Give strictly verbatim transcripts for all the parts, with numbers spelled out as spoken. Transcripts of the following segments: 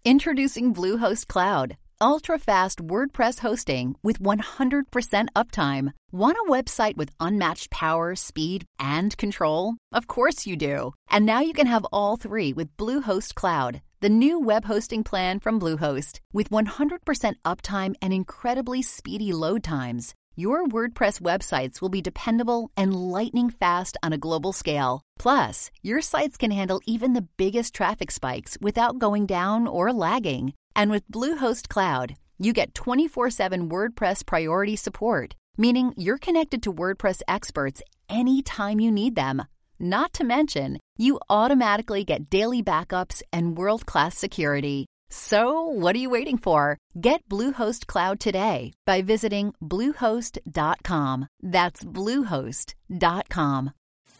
Introducing Bluehost Cloud, ultra-fast WordPress hosting with one hundred percent uptime. Want a website with unmatched power, speed, and control? Of course you do. And now you can have all three with Bluehost Cloud, the new web hosting plan from Bluehost. With one hundred percent uptime and incredibly speedy load times, your WordPress websites will be dependable and lightning fast on a global scale. Plus, your sites can handle even the biggest traffic spikes without going down or lagging. And with Bluehost Cloud, you get twenty-four seven WordPress priority support, meaning you're connected to WordPress experts anytime you need them. Not to mention, you automatically get daily backups and world-class security. So, what are you waiting for? Get Bluehost Cloud today by visiting bluehost dot com. That's bluehost dot com.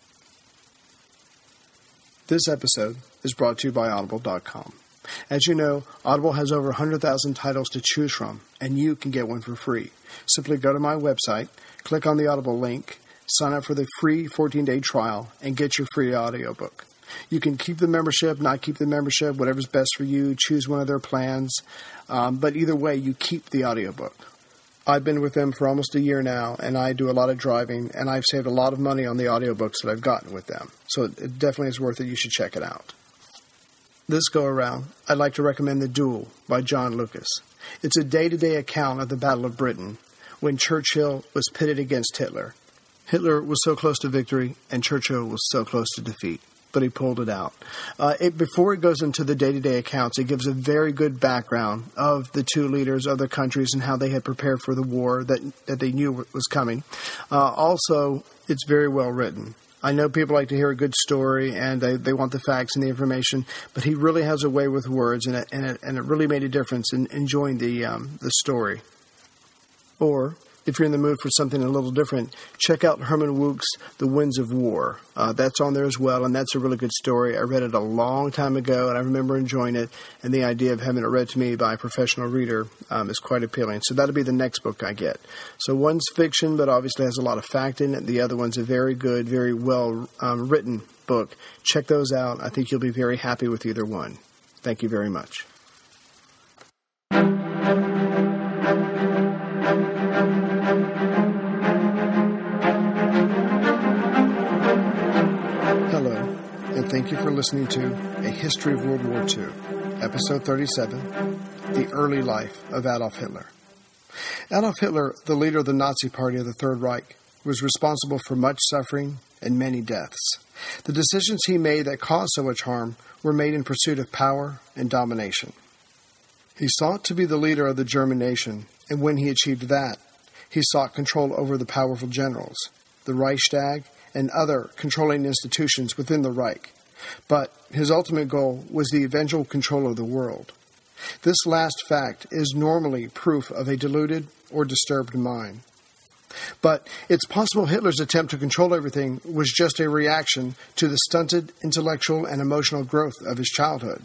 This episode is brought to you by audible dot com. As you know, Audible has over one hundred thousand titles to choose from, and you can get one for free. Simply go to my website, click on the Audible link, sign up for the free fourteen-day trial, and get your free audiobook. You can keep the membership, not keep the membership, whatever's best for you. Choose one of their plans. Um, but either way, you keep the audiobook. I've been with them for almost a year now, and I do a lot of driving, and I've saved a lot of money on the audiobooks that I've gotten with them. So it, it definitely is worth it. You should check it out. This go-around, I'd like to recommend The Duel by John Lucas. It's a day-to-day account of the Battle of Britain, when Churchill was pitted against Hitler. Hitler was so close to victory, and Churchill was so close to defeat. But he pulled it out. Uh, it, before it goes into the day-to-day accounts, it gives a very good background of the two leaders of their countries and how they had prepared for the war that, that they knew was coming. Uh, also, it's very well written. I know people like to hear a good story and they, they want the facts and the information, but he really has a way with words, and it, and it, and it really made a difference in enjoying the um, the story. Or, if you're in the mood for something a little different, check out Herman Wouk's The Winds of War. Uh, that's on there as well, and that's a really good story. I read it a long time ago, and I remember enjoying it, and the idea of having it read to me by a professional reader um, is quite appealing. So that'll be the next book I get. So one's fiction, but obviously has a lot of fact in it. The other one's a very good, very well um, written book. Check those out. I think you'll be very happy with either one. Thank you very much. Thank you for listening to A History of World War Two, Episode thirty-seven, The Early Life of Adolf Hitler. Adolf Hitler, the leader of the Nazi Party of the Third Reich, was responsible for much suffering and many deaths. The decisions he made that caused so much harm were made in pursuit of power and domination. He sought to be the leader of the German nation, and when he achieved that, he sought control over the powerful generals, the Reichstag, and other controlling institutions within the Reich. But his ultimate goal was the eventual control of the world. This last fact is normally proof of a deluded or disturbed mind. But it's possible Hitler's attempt to control everything was just a reaction to the stunted intellectual and emotional growth of his childhood.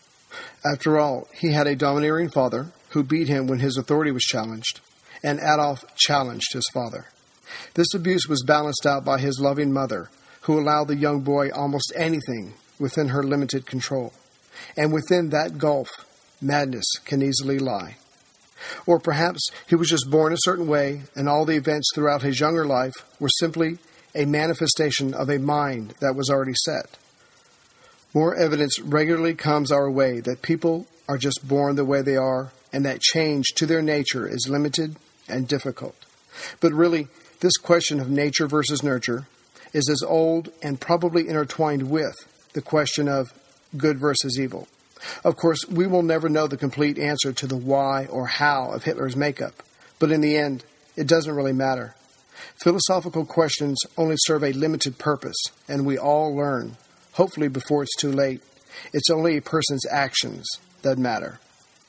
After all, he had a domineering father who beat him when his authority was challenged, and Adolf challenged his father. This abuse was balanced out by his loving mother, who allowed the young boy almost anything within her limited control. And within that gulf, madness can easily lie. Or perhaps he was just born a certain way, and all the events throughout his younger life were simply a manifestation of a mind that was already set. More evidence regularly comes our way that people are just born the way they are, and that change to their nature is limited and difficult. But really, this question of nature versus nurture is as old and probably intertwined with the question of good versus evil. Of course, we will never know the complete answer to the why or how of Hitler's makeup, but in the end, it doesn't really matter. Philosophical questions only serve a limited purpose, and we all learn, hopefully before it's too late, it's only a person's actions that matter.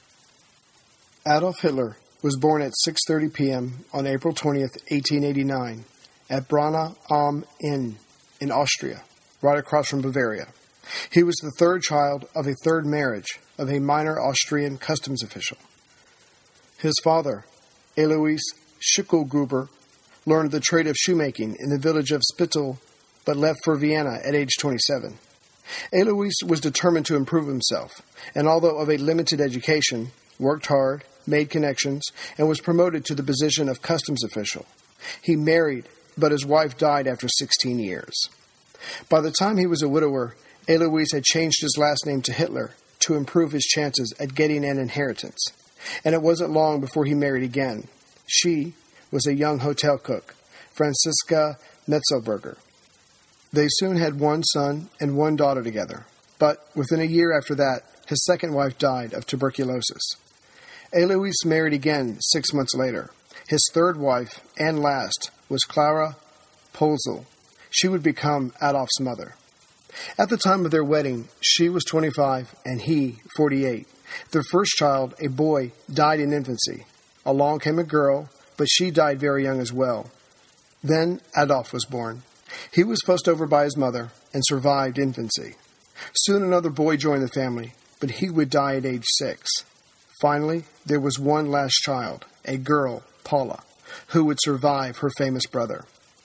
Adolf Hitler was born at six thirty p.m. on April twentieth, eighteen eighty-nine, at Braunau am Inn in Austria, right across from Bavaria. He was the third child of a third marriage of a minor Austrian customs official. His father, Alois Schicklgruber, learned the trade of shoemaking in the village of Spittal, but left for Vienna at age twenty-seven. Alois was determined to improve himself, and although of a limited education, worked hard, made connections, and was promoted to the position of customs official. He married, but his wife died after sixteen years. By the time he was a widower, Alois had changed his last name to Hitler to improve his chances at getting an inheritance, and it wasn't long before he married again. She was a young hotel cook, Franziska Metzelberger. They soon had one son and one daughter together, but within a year after that, his second wife died of tuberculosis. Alois married again six months later. His third wife, and last, was Clara Polzel. She would become Adolf's mother. At the time of their wedding, she was twenty-five and he forty-eight. Their first child, a boy, died in infancy. Along came a girl, but she died very young as well. Then Adolf was born. He was fussed over by his mother and survived infancy. Soon another boy joined the family, but he would die at age six. Finally, there was one last child, a girl, Paula, who would survive her famous brother.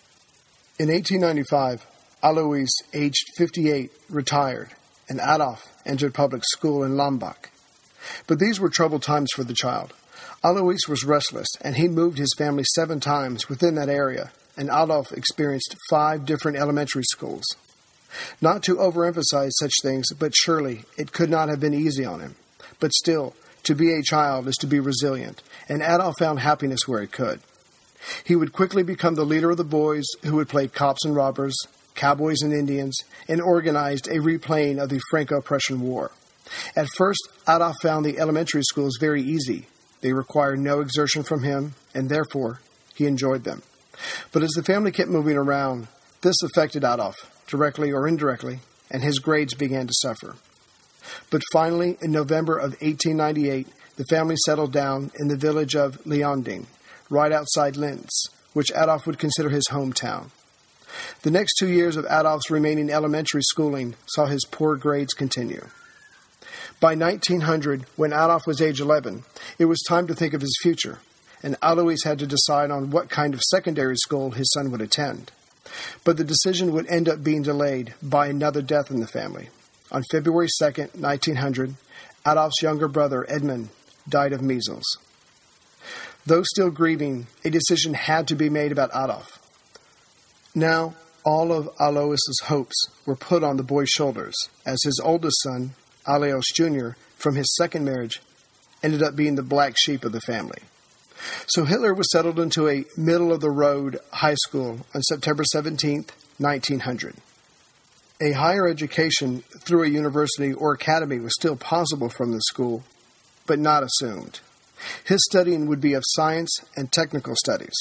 In eighteen ninety-five, Alois, aged fifty-eight, retired, and Adolf entered public school in Lambach. But these were troubled times for the child. Alois was restless, and he moved his family seven times within that area, and Adolf experienced five different elementary schools. Not to overemphasize such things, but surely it could not have been easy on him. But still, to be a child is to be resilient, and Adolf found happiness where he could. He would quickly become the leader of the boys who would play cops and robbers, cowboys and Indians, and organized a replaying of the Franco-Prussian War. At first, Adolf found the elementary schools very easy. They required no exertion from him, and therefore, he enjoyed them. But as the family kept moving around, this affected Adolf, directly or indirectly, and his grades began to suffer. But finally, in November of eighteen ninety-eight, the family settled down in the village of Leonding, right outside Linz, which Adolf would consider his hometown. The next two years of Adolf's remaining elementary schooling saw his poor grades continue. By nineteen hundred, when Adolf was age eleven, it was time to think of his future, and Alois had to decide on what kind of secondary school his son would attend. But the decision would end up being delayed by another death in the family. On February second, nineteen hundred, Adolf's younger brother, Edmund, died of measles. Though still grieving, a decision had to be made about Adolf. Now, all of Alois's hopes were put on the boy's shoulders, as his oldest son, Alois Junior, from his second marriage, ended up being the black sheep of the family. So Hitler was settled into a middle-of-the-road high school on September seventeenth, nineteen hundred. A higher education through a university or academy was still possible from the school, but not assumed. His studying would be of science and technical studies.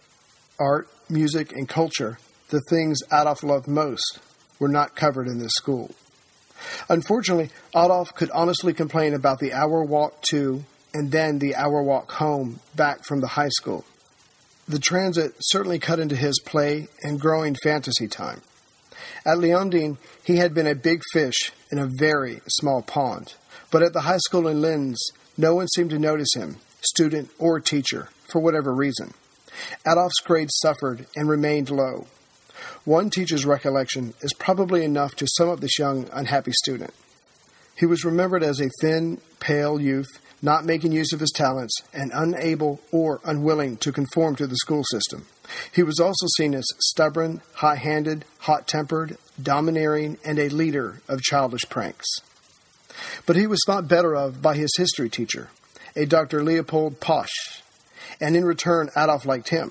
Art, music, and culture, the things Adolf loved most, were not covered in this school. Unfortunately, Adolf could honestly complain about the hour walk to and then the hour walk home back from the high school. The transit certainly cut into his play and growing fantasy time. At Leonding, he had been a big fish in a very small pond, but at the high school in Linz, no one seemed to notice him, student or teacher, for whatever reason. Adolf's grades suffered and remained low. One teacher's recollection is probably enough to sum up this young, unhappy student. He was remembered as a thin, pale youth, not making use of his talents, and unable or unwilling to conform to the school system. He was also seen as stubborn, high-handed, hot-tempered, domineering, and a leader of childish pranks. But he was thought better of by his history teacher, a Doctor Leopold Posch, and in return Adolf liked him.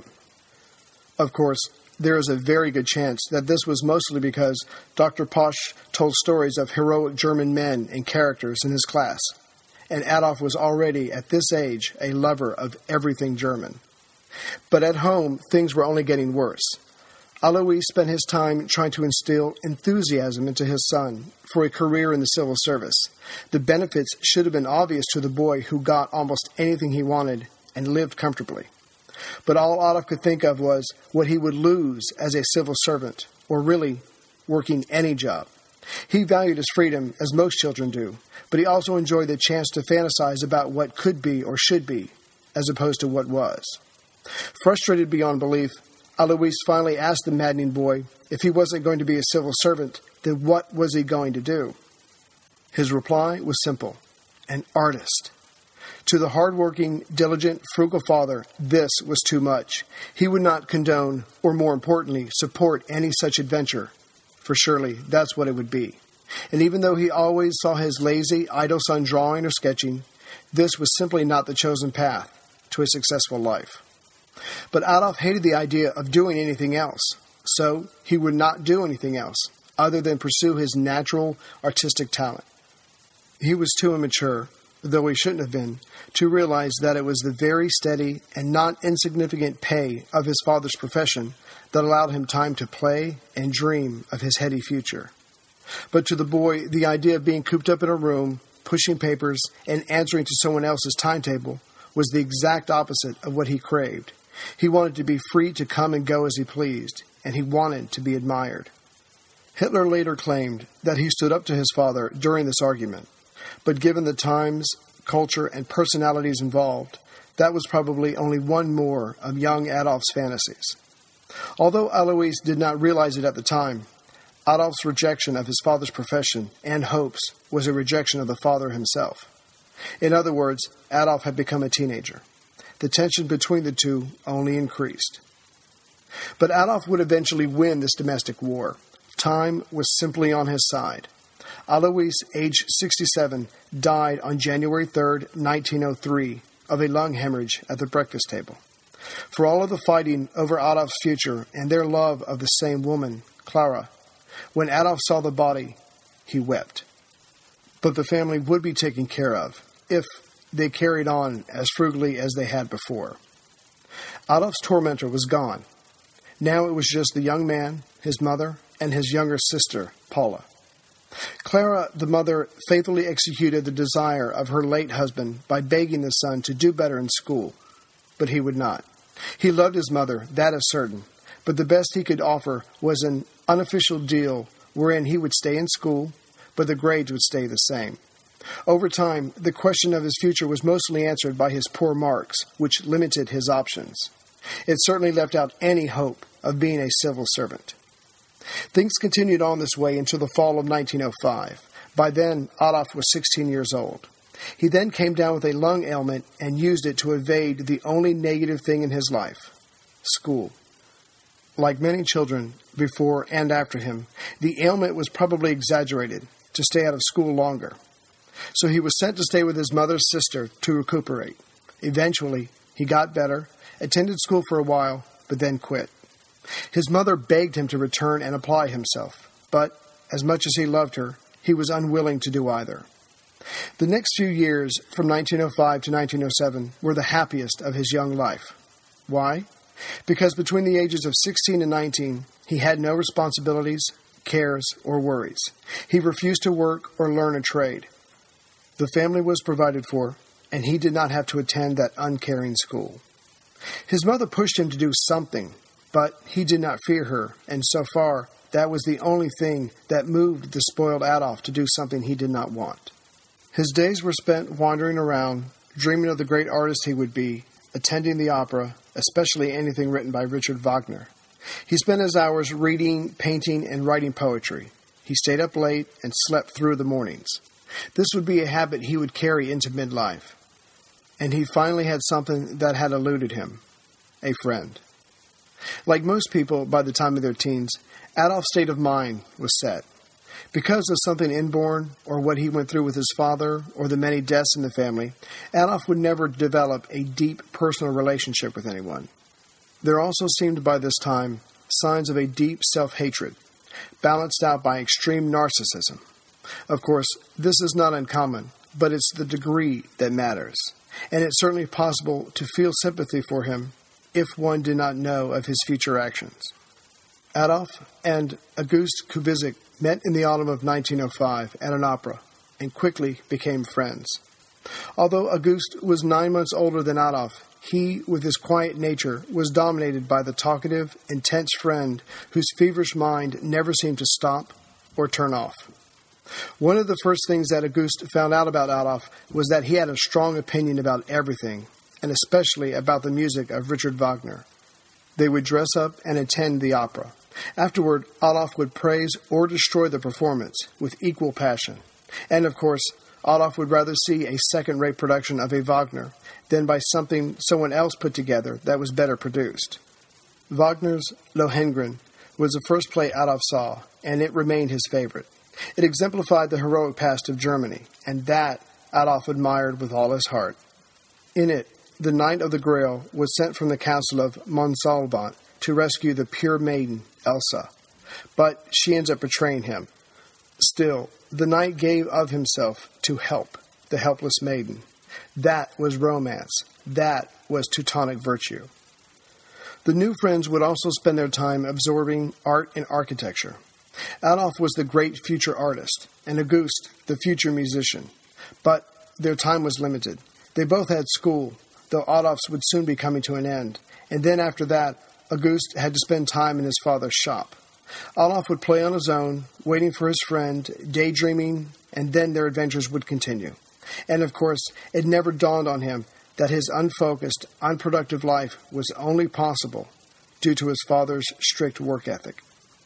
Of course, there is a very good chance that this was mostly because Doctor Posch told stories of heroic German men and characters in his class, and Adolf was already, at this age, a lover of everything German. But at home, things were only getting worse. Alois spent his time trying to instill enthusiasm into his son for a career in the civil service. The benefits should have been obvious to the boy who got almost anything he wanted and lived comfortably. But all Adolf could think of was what he would lose as a civil servant, or really, working any job. He valued his freedom, as most children do, but he also enjoyed the chance to fantasize about what could be or should be, as opposed to what was. Frustrated beyond belief, Alois finally asked the maddening boy if he wasn't going to be a civil servant, then what was he going to do? His reply was simple: an artist. To the hard-working, diligent, frugal father, this was too much. He would not condone, or more importantly, support any such adventure, for surely that's what it would be. And even though he always saw his lazy, idle son drawing or sketching, this was simply not the chosen path to a successful life. But Adolf hated the idea of doing anything else, so he would not do anything else other than pursue his natural artistic talent. He was too immature, though he shouldn't have been, to realize that it was the very steady and not insignificant pay of his father's profession that allowed him time to play and dream of his heady future. But to the boy, the idea of being cooped up in a room, pushing papers, and answering to someone else's timetable was the exact opposite of what he craved. He wanted to be free to come and go as he pleased, and he wanted to be admired. Hitler later claimed that he stood up to his father during this argument, but given the times, culture, and personalities involved, that was probably only one more of young Adolf's fantasies. Although Alois did not realize it at the time, Adolf's rejection of his father's profession and hopes was a rejection of the father himself. In other words, Adolf had become a teenager. The tension between the two only increased. But Adolf would eventually win this domestic war. Time was simply on his side. Alois, age sixty-seven, died on January third, nineteen oh three, of a lung hemorrhage at the breakfast table. For all of the fighting over Adolf's future and their love of the same woman, Clara, when Adolf saw the body, he wept. But the family would be taken care of if they carried on as frugally as they had before. Adolf's tormentor was gone. Now it was just the young man, his mother, and his younger sister, Paula. Clara, the mother, faithfully executed the desire of her late husband by begging the son to do better in school, but he would not. He loved his mother, that is certain, but the best he could offer was an unofficial deal wherein he would stay in school, but the grades would stay the same. Over time, the question of his future was mostly answered by his poor marks, which limited his options. It certainly left out any hope of being a civil servant. Things continued on this way until the fall of nineteen oh five. By then, Adolf was sixteen years old. He then came down with a lung ailment and used it to evade the only negative thing in his life, school. Like many children before and after him, the ailment was probably exaggerated to stay out of school longer. So he was sent to stay with his mother's sister to recuperate. Eventually, he got better, attended school for a while, but then quit. His mother begged him to return and apply himself, but as much as he loved her, he was unwilling to do either. The next few years, from nineteen oh five to nineteen oh seven, were the happiest of his young life. Why? Because between the ages of sixteen and nineteen, he had no responsibilities, cares, or worries. He refused to work or learn a trade. The family was provided for, and he did not have to attend that uncaring school. His mother pushed him to do something, but he did not fear her, and so far, that was the only thing that moved the spoiled Adolf to do something he did not want. His days were spent wandering around, dreaming of the great artist he would be, attending the opera, especially anything written by Richard Wagner. He spent his hours reading, painting, and writing poetry. He stayed up late and slept through the mornings. This would be a habit he would carry into midlife. And he finally had something that had eluded him, a friend. Like most people by the time of their teens, Adolf's state of mind was set. Because of something inborn, or what he went through with his father, or the many deaths in the family, Adolf would never develop a deep personal relationship with anyone. There also seemed by this time signs of a deep self-hatred, balanced out by extreme narcissism. Of course, this is not uncommon, but it's the degree that matters, and it's certainly possible to feel sympathy for him if one did not know of his future actions. Adolf and August Kubizek met in the autumn of nineteen oh five at an opera and quickly became friends. Although August was nine months older than Adolf, he, with his quiet nature, was dominated by the talkative, intense friend whose feverish mind never seemed to stop or turn off. One of the first things that August found out about Adolf was that he had a strong opinion about everything, and especially about the music of Richard Wagner. They would dress up and attend the opera. Afterward, Adolf would praise or destroy the performance with equal passion. And, of course, Adolf would rather see a second-rate production of a Wagner than by something someone else put together that was better produced. Wagner's Lohengrin was the first play Adolf saw, and it remained his favorite. It exemplified the heroic past of Germany, and that Adolf admired with all his heart. In it, the Knight of the Grail was sent from the castle of Monsalbant to rescue the pure maiden, Elsa, but she ends up betraying him. Still, the knight gave of himself to help the helpless maiden. That was romance. That was Teutonic virtue. The new friends would also spend their time absorbing art and architecture. Adolf was the great future artist, and August the future musician. But their time was limited. They both had school, though Adolf's would soon be coming to an end. And then after that, August had to spend time in his father's shop. Adolf would play on his own, waiting for his friend, daydreaming, and then their adventures would continue. And of course, it never dawned on him that his unfocused, unproductive life was only possible due to his father's strict work ethic.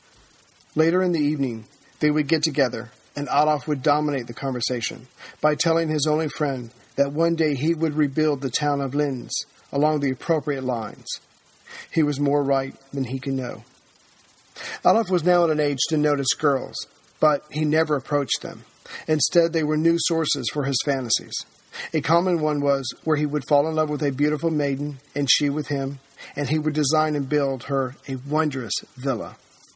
Later in the evening, they would get together, and Adolf would dominate the conversation by telling his only friend that one day he would rebuild the town of Linz along the appropriate lines. He was more right than he could know. Adolf was now at an age to notice girls, but he never approached them. Instead, they were new sources for his fantasies. A common one was where he would fall in love with a beautiful maiden, and she with him, and he would design and build her a wondrous villa.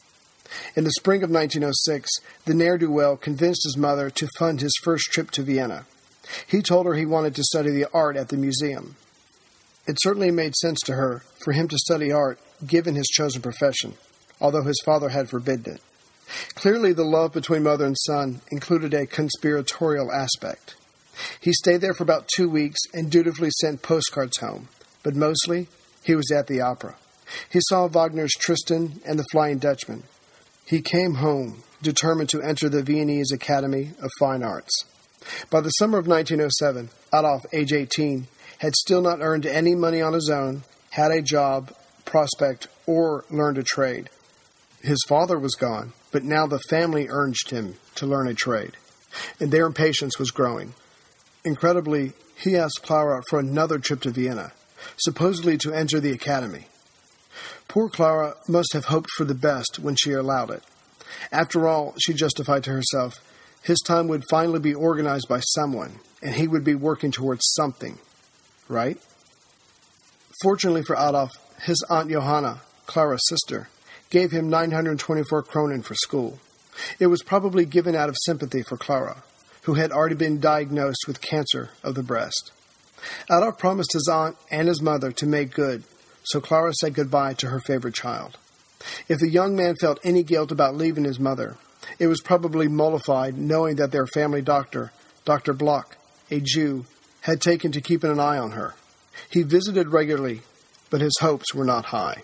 In the spring of nineteen oh six, the ne'er-do-well convinced his mother to fund his first trip to Vienna. He told her he wanted to study the art at the museum. It certainly made sense to her for him to study art, given his chosen profession, although his father had forbidden it. Clearly, the love between mother and son included a conspiratorial aspect. He stayed there for about two weeks and dutifully sent postcards home, but mostly he was at the opera. He saw Wagner's Tristan and the Flying Dutchman. He came home, determined to enter the Viennese Academy of Fine Arts. By the summer of nineteen oh seven, Adolf, age eighteen, had still not earned any money on his own, had a job, prospect, or learned a trade. His father was gone, but now the family urged him to learn a trade, and their impatience was growing. Incredibly, he asked Clara for another trip to Vienna, supposedly to enter the academy. Poor Clara must have hoped for the best when she allowed it. After all, she justified to herself, his time would finally be organized by someone, and he would be working towards something, right? Fortunately for Adolf, his Aunt Johanna, Clara's sister, gave him nine hundred twenty-four kronen for school. It was probably given out of sympathy for Clara, who had already been diagnosed with cancer of the breast. Adolf promised his aunt and his mother to make good, so Clara said goodbye to her favorite child. If the young man felt any guilt about leaving his mother, it was probably mollified knowing that their family doctor, Doctor Bloch, a Jew, had taken to keeping an eye on her. He visited regularly, but his hopes were not high.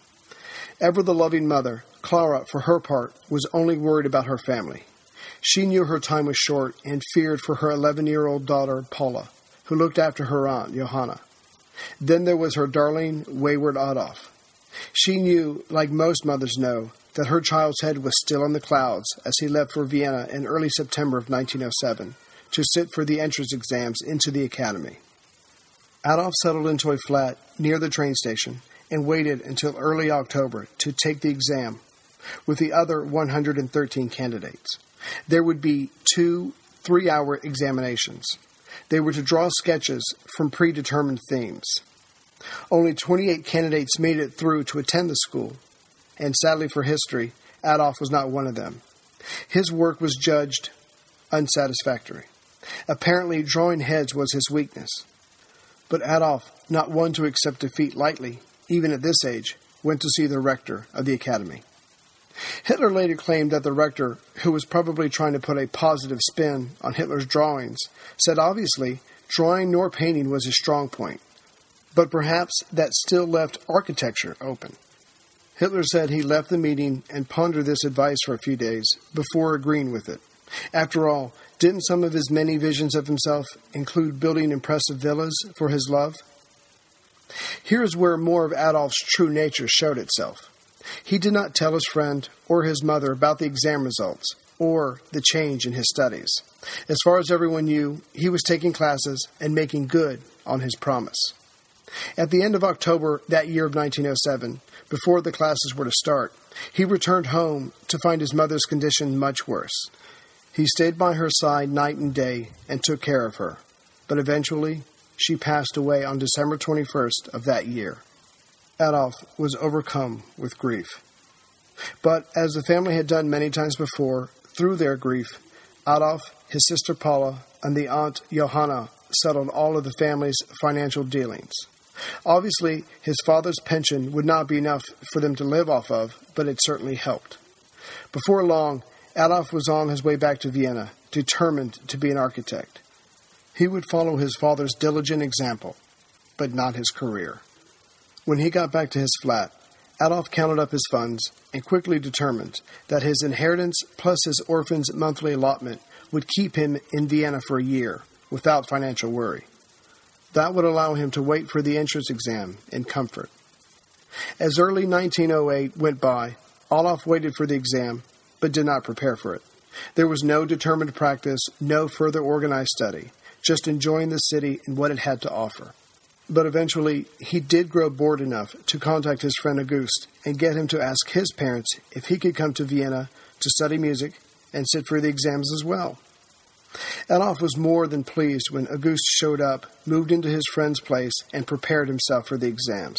Ever the loving mother, Clara, for her part, was only worried about her family. She knew her time was short and feared for her eleven-year-old daughter, Paula, who looked after her aunt, Johanna. Then there was her darling, wayward Adolf. She knew, like most mothers know, that her child's head was still in the clouds as he left for Vienna in early September of nineteen oh seven to sit for the entrance exams into the academy. Adolf settled into a flat near the train station and waited until early October to take the exam with the other one hundred thirteen candidates. There would be two three-hour examinations. They were to draw sketches from predetermined themes. Only twenty-eight candidates made it through to attend the school, and sadly for history, Adolf was not one of them. His work was judged unsatisfactory. Apparently, drawing heads was his weakness. But Adolf, not one to accept defeat lightly, even at this age, went to see the rector of the academy. Hitler later claimed that the rector, who was probably trying to put a positive spin on Hitler's drawings, said obviously drawing nor painting was his strong point, but perhaps that still left architecture open. Hitler said he left the meeting and pondered this advice for a few days before agreeing with it. After all, didn't some of his many visions of himself include building impressive villas for his love? Here is where more of Adolf's true nature showed itself. He did not tell his friend or his mother about the exam results or the change in his studies. As far as everyone knew, he was taking classes and making good on his promise. At the end of October that year of nineteen oh seven, before the classes were to start, he returned home to find his mother's condition much worse. He stayed by her side night and day and took care of her, but eventually she passed away on December twenty-first of that year. Adolf was overcome with grief. But as the family had done many times before, through their grief, Adolf, his sister Paula, and the aunt Johanna settled all of the family's financial dealings. Obviously, his father's pension would not be enough for them to live off of, but it certainly helped. Before long, Adolf was on his way back to Vienna, determined to be an architect. He would follow his father's diligent example, but not his career. When he got back to his flat, Adolf counted up his funds and quickly determined that his inheritance plus his orphan's monthly allotment would keep him in Vienna for a year without financial worry. That would allow him to wait for the entrance exam in comfort. As early nineteen oh eight went by, Adolf waited for the exam, but did not prepare for it. There was no determined practice, no further organized study, just enjoying the city and what it had to offer. But eventually, he did grow bored enough to contact his friend August and get him to ask his parents if he could come to Vienna to study music and sit for the exams as well. Adolf was more than pleased when August showed up, moved into his friend's place, and prepared himself for the exams.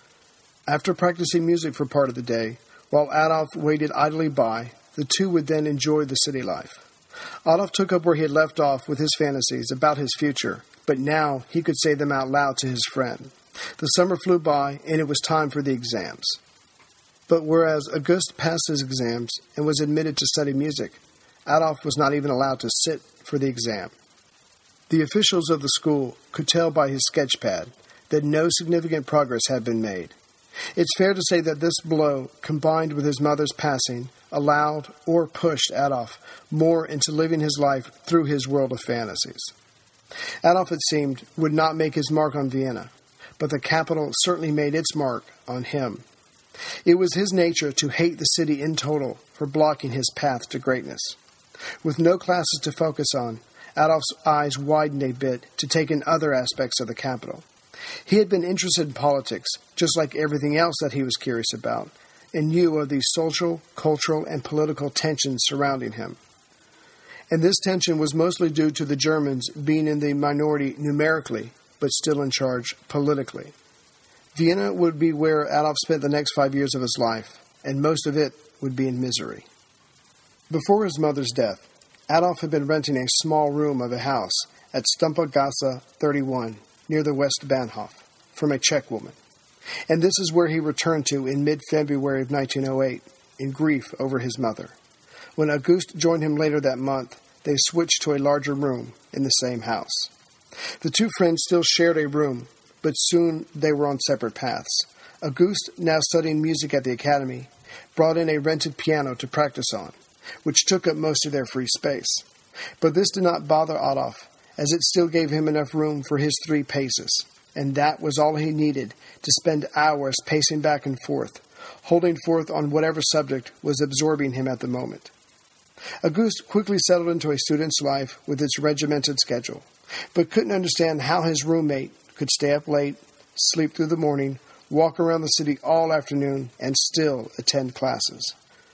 After practicing music for part of the day, while Adolf waited idly by, the two would then enjoy the city life. Adolf took up where he had left off with his fantasies about his future, but now he could say them out loud to his friend. The summer flew by, and it was time for the exams. But whereas August passed his exams and was admitted to study music, Adolf was not even allowed to sit for the exam. The officials of the school could tell by his sketch pad that no significant progress had been made. It's fair to say that this blow, combined with his mother's passing, allowed or pushed Adolf more into living his life through his world of fantasies. Adolf, it seemed, would not make his mark on Vienna, but the capital certainly made its mark on him. It was his nature to hate the city in total for blocking his path to greatness. With no classes to focus on, Adolf's eyes widened a bit to take in other aspects of the capital. He had been interested in politics, just like everything else that he was curious about, and knew of the social, cultural, and political tensions surrounding him. And this tension was mostly due to the Germans being in the minority numerically, but still in charge politically. Vienna would be where Adolf spent the next five years of his life, and most of it would be in misery. Before his mother's death, Adolf had been renting a small room of a house at Stumpagasse thirty-one, near the West Bahnhof, from a Czech woman. And this is where he returned to in mid-February of nineteen oh eight, in grief over his mother. When August joined him later that month, they switched to a larger room in the same house. The two friends still shared a room, but soon they were on separate paths. August, now studying music at the academy, brought in a rented piano to practice on, which took up most of their free space. But this did not bother Adolf, as it still gave him enough room for his three paces, and that was all he needed to spend hours pacing back and forth, holding forth on whatever subject was absorbing him at the moment. August quickly settled into a student's life with its regimented schedule, but couldn't understand how his roommate could stay up late, sleep through the morning, walk around the city all afternoon, and still attend classes.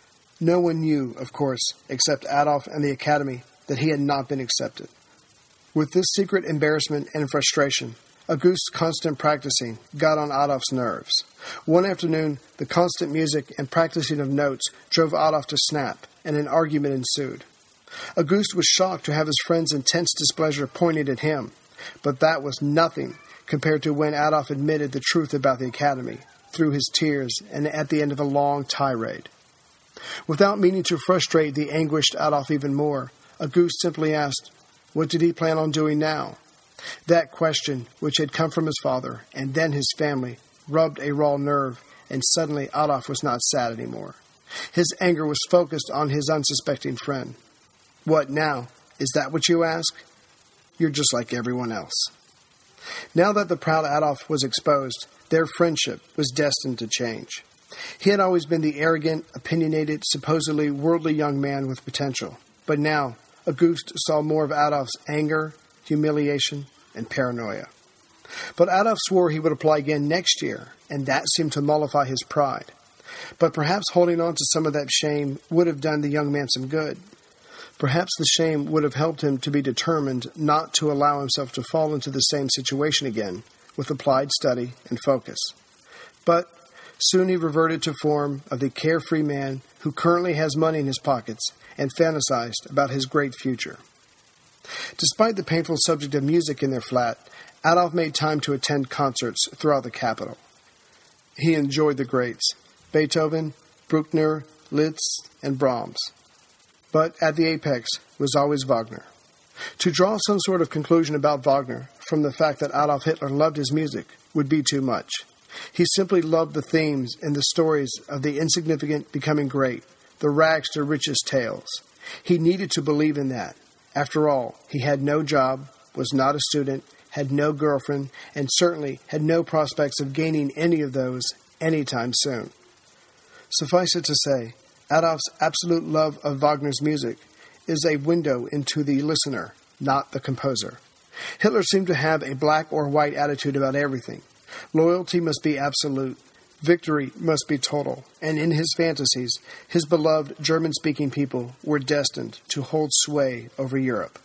No one knew, of course, except Adolf and the academy, that he had not been accepted. With this secret embarrassment and frustration, August's constant practicing got on Adolf's nerves. One afternoon, the constant music and practicing of notes drove Adolf to snap, and an argument ensued. August was shocked to have his friend's intense displeasure pointed at him, but that was nothing compared to when Adolf admitted the truth about the academy, through his tears and at the end of a long tirade. Without meaning to frustrate the anguished Adolf even more, August simply asked, what did he plan on doing now? That question, which had come from his father and then his family, rubbed a raw nerve, and suddenly Adolf was not sad anymore. His anger was focused on his unsuspecting friend. What now? Is that what you ask? You're just like everyone else. Now that the proud Adolf was exposed, their friendship was destined to change. He had always been the arrogant, opinionated, supposedly worldly young man with potential. But now, August saw more of Adolf's anger, humiliation, and paranoia. But Adolf swore he would apply again next year, and that seemed to mollify his pride. But perhaps holding on to some of that shame would have done the young man some good. Perhaps the shame would have helped him to be determined not to allow himself to fall into the same situation again, with applied study and focus. But soon he reverted to form of the carefree man who currently has money in his pockets and fantasized about his great future. Despite the painful subject of music in their flat, Adolf made time to attend concerts throughout the capital. He enjoyed the greats, Beethoven, Bruckner, Liszt, and Brahms. But at the apex was always Wagner. To draw some sort of conclusion about Wagner from the fact that Adolf Hitler loved his music would be too much. He simply loved the themes and the stories of the insignificant becoming great, the rags to riches tales. He needed to believe in that. After all, he had no job, was not a student, had no girlfriend, and certainly had no prospects of gaining any of those anytime soon. Suffice it to say, Adolf's absolute love of Wagner's music is a window into the listener, not the composer. Hitler seemed to have a black or white attitude about everything. Loyalty must be absolute. Victory must be total. And in his fantasies, his beloved German-speaking people were destined to hold sway over Europe.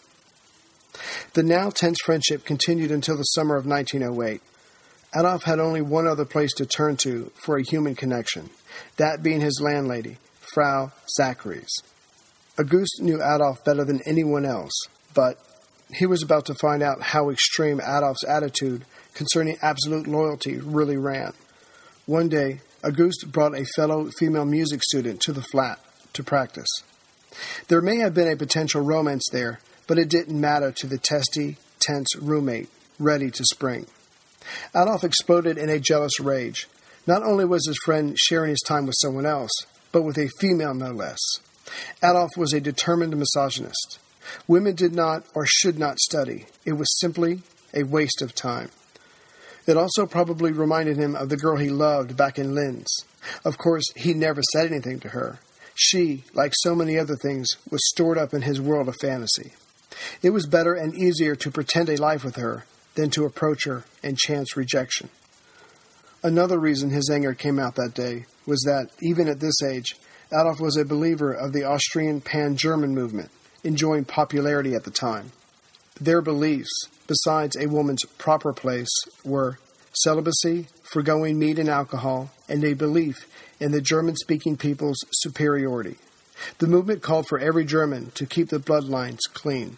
The now tense friendship continued until the summer of nineteen oh eight. Adolf had only one other place to turn to for a human connection, that being his landlady, Frau Zacharies. August knew Adolf better than anyone else, but he was about to find out how extreme Adolf's attitude concerning absolute loyalty really ran. One day, August brought a fellow female music student to the flat to practice. There may have been a potential romance there, but it didn't matter to the testy, tense roommate, ready to spring. Adolf exploded in a jealous rage. Not only was his friend sharing his time with someone else, but with a female no less. Adolf was a determined misogynist. Women did not or should not study. It was simply a waste of time. It also probably reminded him of the girl he loved back in Linz. Of course, he never said anything to her. She, like so many other things, was stored up in his world of fantasy. It was better and easier to pretend a life with her than to approach her and chance rejection. Another reason his anger came out that day was that, even at this age, Adolf was a believer of the Austrian pan-German movement, enjoying popularity at the time. Their beliefs, besides a woman's proper place, were celibacy, foregoing meat and alcohol, and a belief in the German-speaking people's superiority. The movement called for every German to keep the bloodlines clean.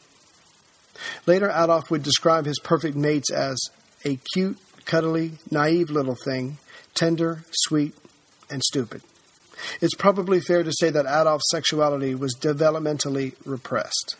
Later, Adolf would describe his perfect mates as a cute, cuddly, naive little thing, tender, sweet, and stupid. It's probably fair to say that Adolf's sexuality was developmentally repressed.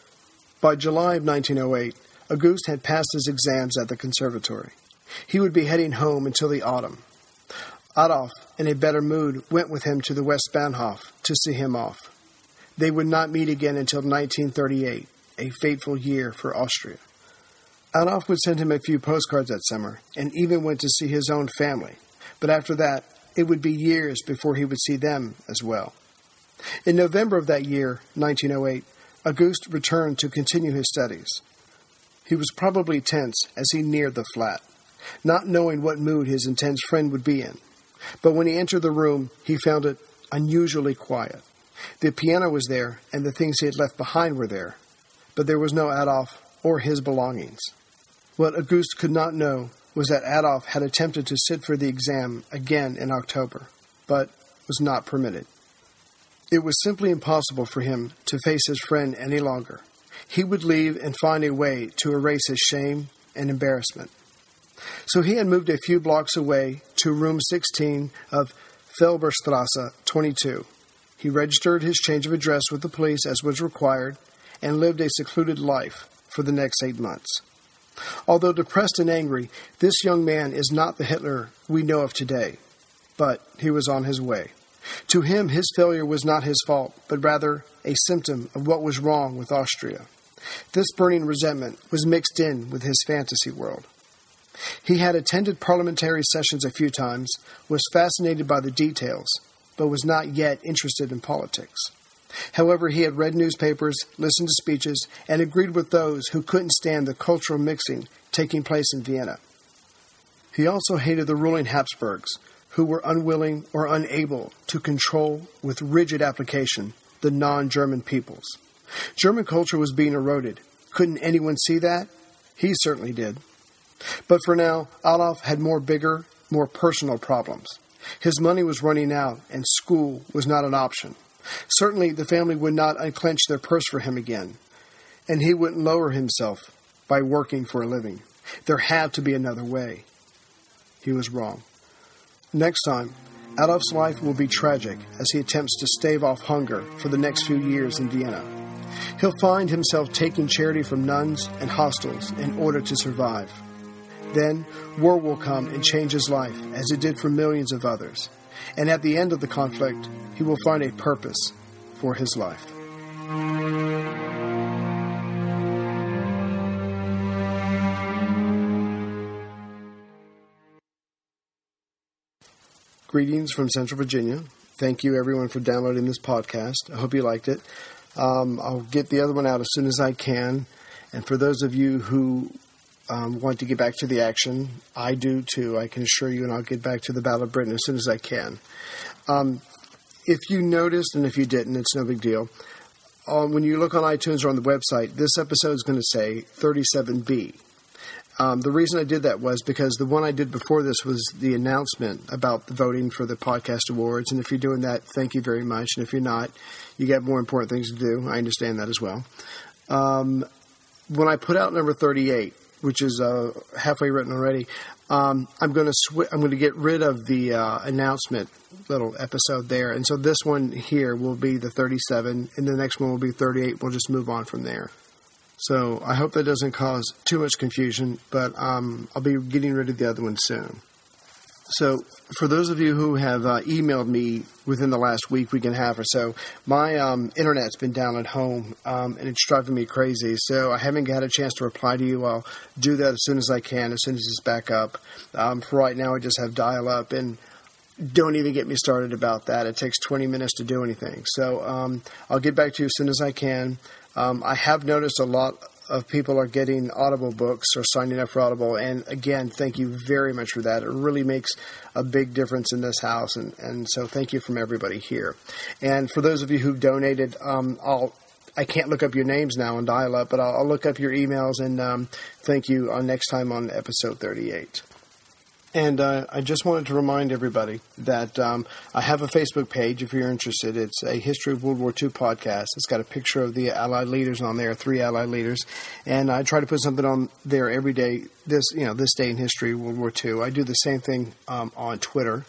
By July of nineteen oh eight, August had passed his exams at the conservatory. He would be heading home until the autumn. Adolf, in a better mood, went with him to the Westbahnhof to see him off. They would not meet again until nineteen thirty-eight, a fateful year for Austria. Adolf would send him a few postcards that summer, and even went to see his own family. But after that, it would be years before he would see them as well. In November of that year, nineteen oh eight, August returned to continue his studies. He was probably tense as he neared the flat, not knowing what mood his intense friend would be in. But when he entered the room, he found it unusually quiet. The piano was there, and the things he had left behind were there, but there was no Adolf or his belongings. What August could not know was that Adolf had attempted to sit for the exam again in October, but was not permitted. It was simply impossible for him to face his friend any longer. He would leave and find a way to erase his shame and embarrassment. So he had moved a few blocks away to room sixteen of Felberstrasse twenty-two. He registered his change of address with the police as was required and lived a secluded life for the next eight months. Although depressed and angry, this young man is not the Hitler we know of today, but he was on his way. To him, his failure was not his fault, but rather a symptom of what was wrong with Austria. This burning resentment was mixed in with his fantasy world. He had attended parliamentary sessions a few times, was fascinated by the details, but was not yet interested in politics. However, he had read newspapers, listened to speeches, and agreed with those who couldn't stand the cultural mixing taking place in Vienna. He also hated the ruling Habsburgs, who were unwilling or unable to control with rigid application the non-German peoples. German culture was being eroded. Couldn't anyone see that? He certainly did. But for now, Adolf had more bigger, more personal problems. His money was running out, and school was not an option. Certainly, the family would not unclench their purse for him again, and he wouldn't lower himself by working for a living. There had to be another way. He was wrong. Next time, Adolf's life will be tragic as he attempts to stave off hunger for the next few years in Vienna. He'll find himself taking charity from nuns and hostels in order to survive. Then, war will come and change his life, as it did for millions of others. And at the end of the conflict, he will find a purpose for his life. Greetings from Central Virginia. Thank you, everyone, for downloading this podcast. I hope you liked it. Um, I'll get the other one out as soon as I can. And for those of you who um, want to get back to the action, I do too, I can assure you, and I'll get back to the Battle of Britain as soon as I can. Um, if you noticed, and if you didn't, it's no big deal. Um, when you look on iTunes or on the website, this episode is going to say thirty-seven B. Um, the reason I did that was because the one I did before this was the announcement about the voting for the podcast awards. And if you're doing that, thank you very much. And if you're not, you got more important things to do. I understand that as well. Um, when I put out number thirty-eight, which is uh, halfway written already, um, I'm going to sw- I'm going to get rid of the uh, announcement little episode there. And so this one here will be the thirty-seven, and the next one will be thirty-eight. We'll just move on from there. So I hope that doesn't cause too much confusion, but um, I'll be getting rid of the other one soon. So for those of you who have uh, emailed me within the last week, week and a half or so, my um, internet's been down at home, um, and it's driving me crazy. So I haven't had a chance to reply to you. I'll do that as soon as I can, as soon as it's back up. Um, for right now, I just have dial-up, and don't even get me started about that. It takes twenty minutes to do anything. So um, I'll get back to you as soon as I can. Um, I have noticed a lot of people are getting Audible books or signing up for Audible. And again, thank you very much for that. It really makes a big difference in this house. And, and so thank you from everybody here. And for those of you who've donated, um, I'll, I can't look up your names now on dial-up, but I'll, I'll look up your emails and um, thank you on next time on episode thirty-eight. And uh, I just wanted to remind everybody that um, I have a Facebook page if you're interested. It's a History of World War Two podcast. It's got a picture of the Allied leaders on there, three Allied leaders. And I try to put something on there every day, this you know, this day in history of World War Two. I do the same thing um, on Twitter.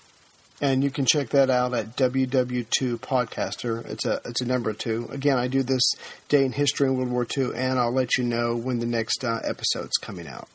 And you can check that out at W W two Podcaster. It's a it's a number two. Again, I do this day in history in World War Two, and I'll let you know when the next uh, episode's coming out.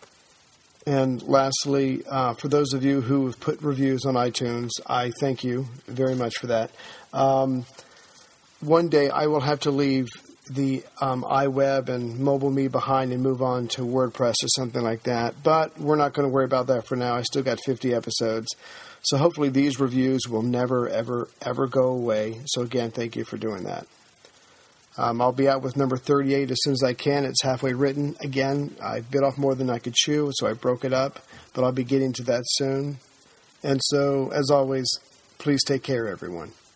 And lastly, uh, for those of you who have put reviews on iTunes, I thank you very much for that. Um, one day I will have to leave the um, iWeb and MobileMe behind and move on to WordPress or something like that. But we're not going to worry about that for now. I still got fifty episodes. So hopefully these reviews will never, ever, ever go away. So again, thank you for doing that. Um, I'll be out with number thirty-eight as soon as I can. It's halfway written. Again, I bit off more than I could chew, so I broke it up. But I'll be getting to that soon. And so, as always, please take care, everyone.